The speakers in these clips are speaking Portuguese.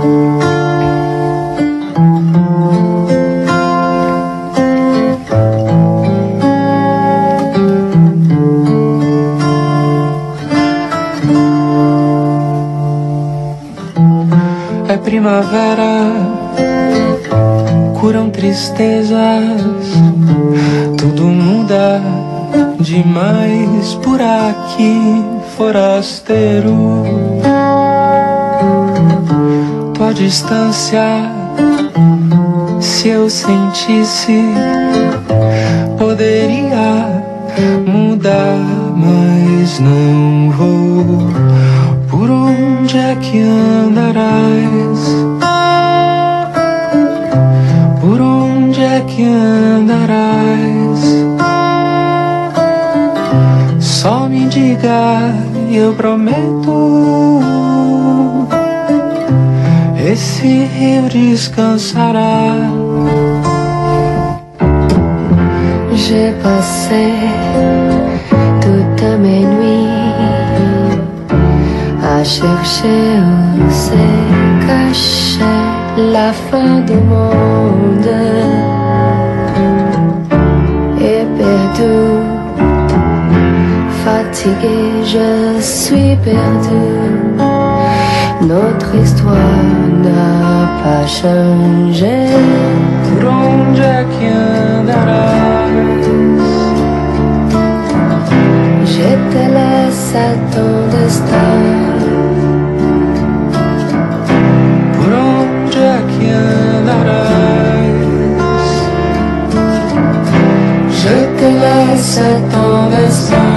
É primavera, curam tristezas, tudo muda demais por aqui, forasteiro. Tua distância, se eu sentisse, poderia mudar, mas não vou. Por onde é que andarás? Por onde é que andarás? Só me diga e eu prometo, esse rio descansará. J'ai passé toute mes nuits à chercher où s'est cachée la fin du monde. Et perdu, fatigué, je suis perdu. Notre histoire n'a pas changé. Por onde é que andarás? Je te laisse à ton destin. Por onde é que andarás? Je te laisse à ton destin.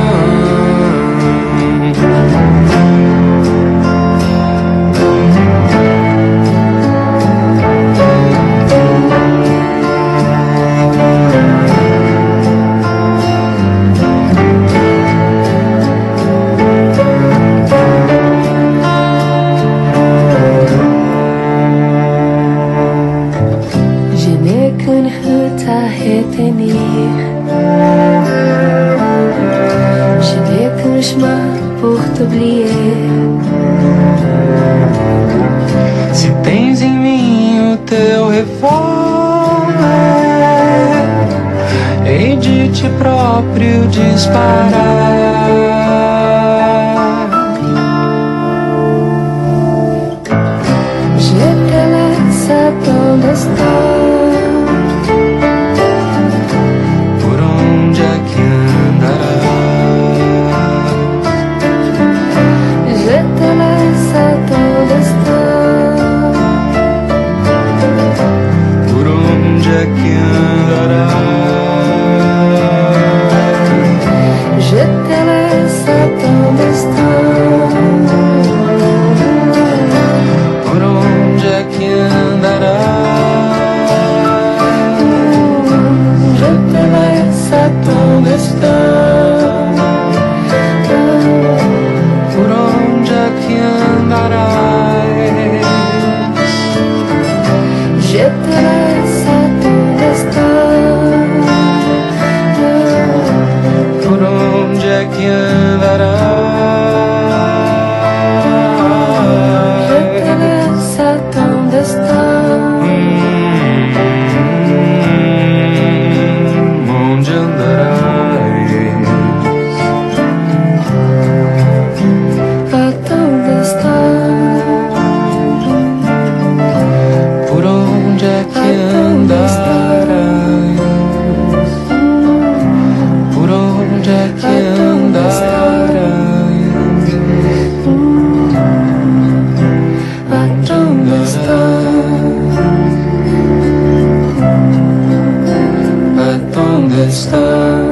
Je n'ai qu'un chemin pour t'oublier. Se tens em mim o teu revólver, hei de ti próprio disparar. Je te laisse à ton destin. Stars.